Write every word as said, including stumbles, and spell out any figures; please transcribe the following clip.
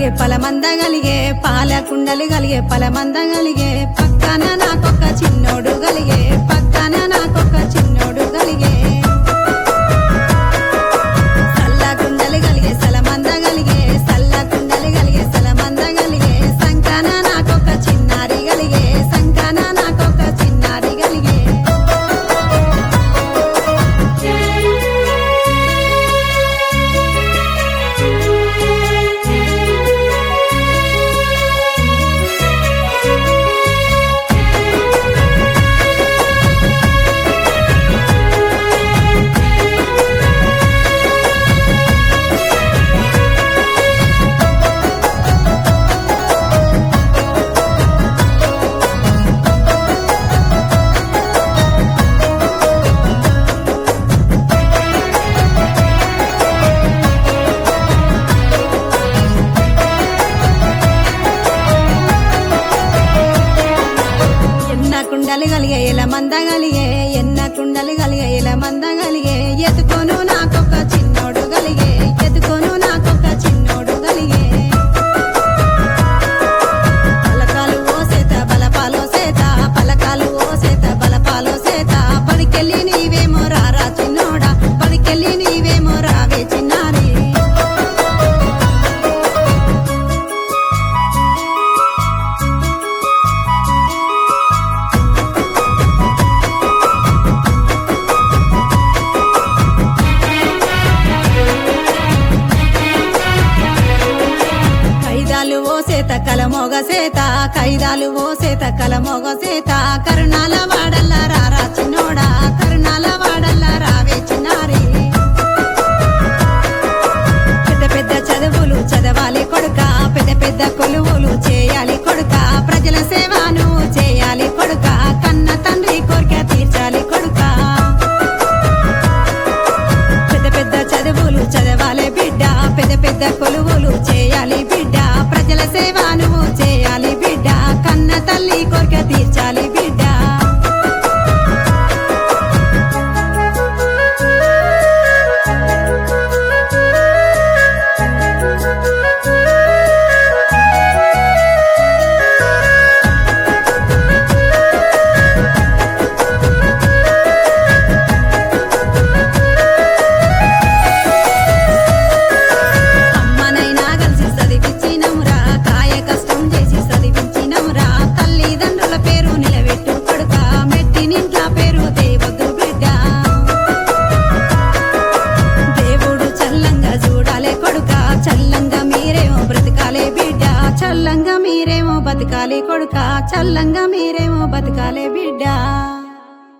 కలిగే పలమంద కలిగే పాల కుండలు కలిగే పలమంద కలిగే పక్కన నాకొక్క చిన్నోడు కలిగే పక్కన నాకొక్క చిన్నోడు కలిగే సల్ల కుండలు కలిగే సలమంద కలిగే సల్ల కుండలు కలిగే సలమంద కలిగే సంకన నాకొక్క చిన్నారి కలిగే సంకన నాకొక్క చిన్నారి కలిగే కుండలు కలిగే ఇలా మంద కలిగే ఎన్న కుండలు కలిగే ఇలా మంద కలిగే ఎత్తుకోను నాకొక్క చిన్నోడు కలిగే ఎత్తుకోను నాకొక్క చిన్నోడు కలిగే పలకాలు ఓ సేత బలపాలో సేత పలకాలు ఓ సేత బలపాలో సేత పడికెళ్ళి నీవేమో రారా చిన్నోడా పడికెళ్ళి నీవేమో రావే చిన్నారి కైదాలు ఓ సేత కలమోగ సేత కైదాలు ఓ సేత కలమోగ సేత కరుణాల వాడల్ల రారా చిన్నోడా కరుణాల వాడల్ల రావే చిన్నారి పెద్ద పెద్ద చదువులు చదవాలి కొడుక పెద్ద పెద్ద కొలువులు చేయాలి కొడుక ప్రజల సేవను చేయాలి కొడుక కన్న తండ్రి కోరిక తీర్చాలి కొడుక పెద్ద పెద్ద చదువులు చదవాలి బిడ్డ పెద్ద పెద్ద కొలువులు చేయాలి బిడ్డ ప్రజల సేవ నువ్వు చేయాలి బిడ్డ కన్న తల్లి కోరిక తీర్చాలి బిడ్డ అమ్మనైనా కలిసి చదివించినమురా కాయ కష్టం చేసి చదివించినమురా తల్లిదండ్రుల పేరు నిలబెట్టు కొడుక మెట్టినింట్ల పేరు దేవద్దు బిడ్డ దేవుడు చల్లంగా చూడాలే కొడుక చల్లంగా మీరేమో బ్రతకాలే బిడ్డ చల్లంగా మీరేమో బతకాలే కొడుక చల్లంగా మీరేమో బతకాలే బిడ్డ